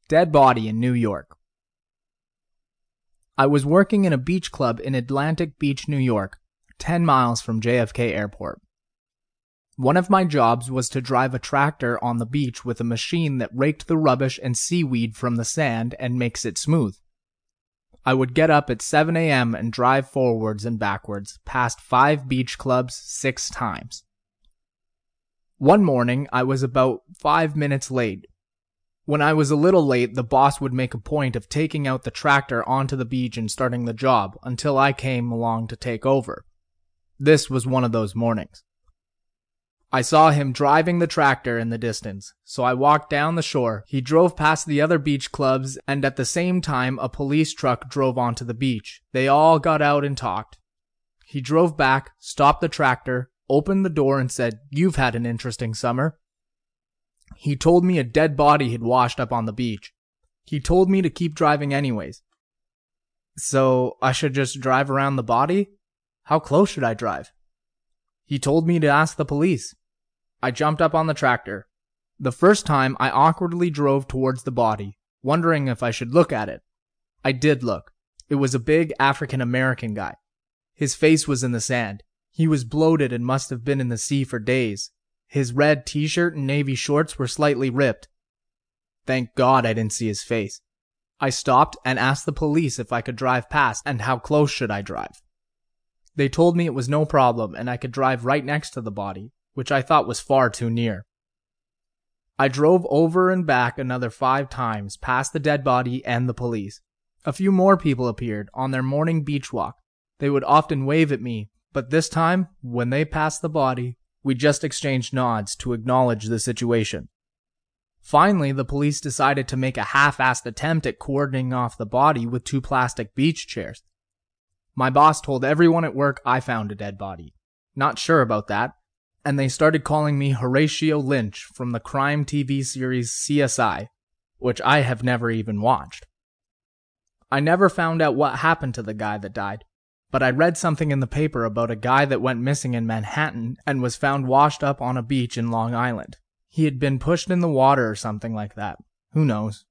Dead body in New York. I was working in a beach club in Atlantic Beach, New York, 10 miles from JFK Airport. One of my jobs was to drive a tractor on the beach with a machine that raked the rubbish and seaweed from the sand and makes it smooth. I would get up at 7 a.m. and drive forwards and backwards, past 5 beach clubs 6 times. One morning, I was about 5 minutes late. When I was a little late, the boss would make a point of taking out the tractor onto the beach and starting the job until I came along to take over. This was one of those mornings. I saw him driving the tractor in the distance, so I walked down the shore. He drove past the other beach clubs, and at the same time a police truck drove onto the beach. They all got out and talked. He drove back, stopped the tractor, opened the door and said, "You've had an interesting summer." He told me a dead body had washed up on the beach. He told me to keep driving anyways. So I should just drive around the body? How close should I drive? He told me to ask the police. I jumped up on the tractor. The first time I awkwardly drove towards the body, wondering if I should look at it. I did look. It was a big African-American guy. His face was in the sand. He was bloated and must have been in the sea for days. His red t-shirt and navy shorts were slightly ripped. Thank God I didn't see his face. I stopped and asked the police if I could drive past and how close should I drive. They told me it was no problem and I could drive right next to the body, which I thought was far too near. I drove over and back another 5 times past the dead body and the police. A few more people appeared on their morning beach walk. They would often wave at me, but this time, when they passed the body, we just exchanged nods to acknowledge the situation. Finally, the police decided to make a half-assed attempt at cordoning off the body with 2 plastic beach chairs. My boss told everyone at work I found a dead body. Not sure about that, and they started calling me Horatio Lynch from the crime TV series CSI, which I have never even watched. I never found out what happened to the guy that died, but I read something in the paper about a guy that went missing in Manhattan and was found washed up on a beach in Long Island. He had been pushed in the water or something like that. Who knows?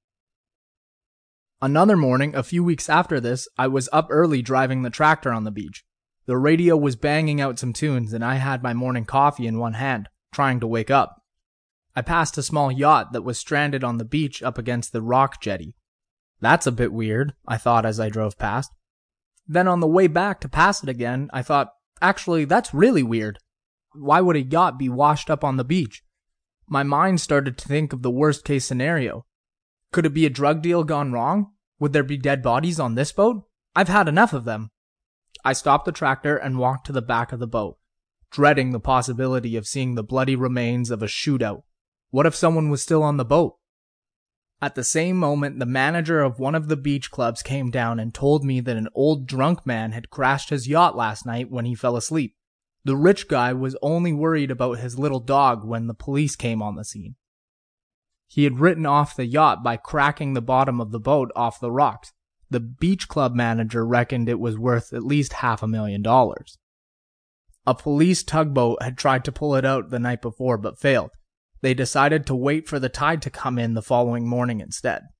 Another morning, a few weeks after this, I was up early driving the tractor on the beach. The radio was banging out some tunes and I had my morning coffee in one hand, trying to wake up. I passed a small yacht that was stranded on the beach up against the rock jetty. That's a bit weird, I thought as I drove past. Then on the way back to pass it again, I thought, actually, that's really weird. Why would a yacht be washed up on the beach? My mind started to think of the worst case scenario. Could it be a drug deal gone wrong? Would there be dead bodies on this boat? I've had enough of them. I stopped the tractor and walked to the back of the boat, dreading the possibility of seeing the bloody remains of a shootout. What if someone was still on the boat? At the same moment, the manager of one of the beach clubs came down and told me that an old drunk man had crashed his yacht last night when he fell asleep. The rich guy was only worried about his little dog when the police came on the scene. He had written off the yacht by cracking the bottom of the boat off the rocks. The beach club manager reckoned it was worth at least $500,000. A police tugboat had tried to pull it out the night before but failed. They decided to wait for the tide to come in the following morning instead.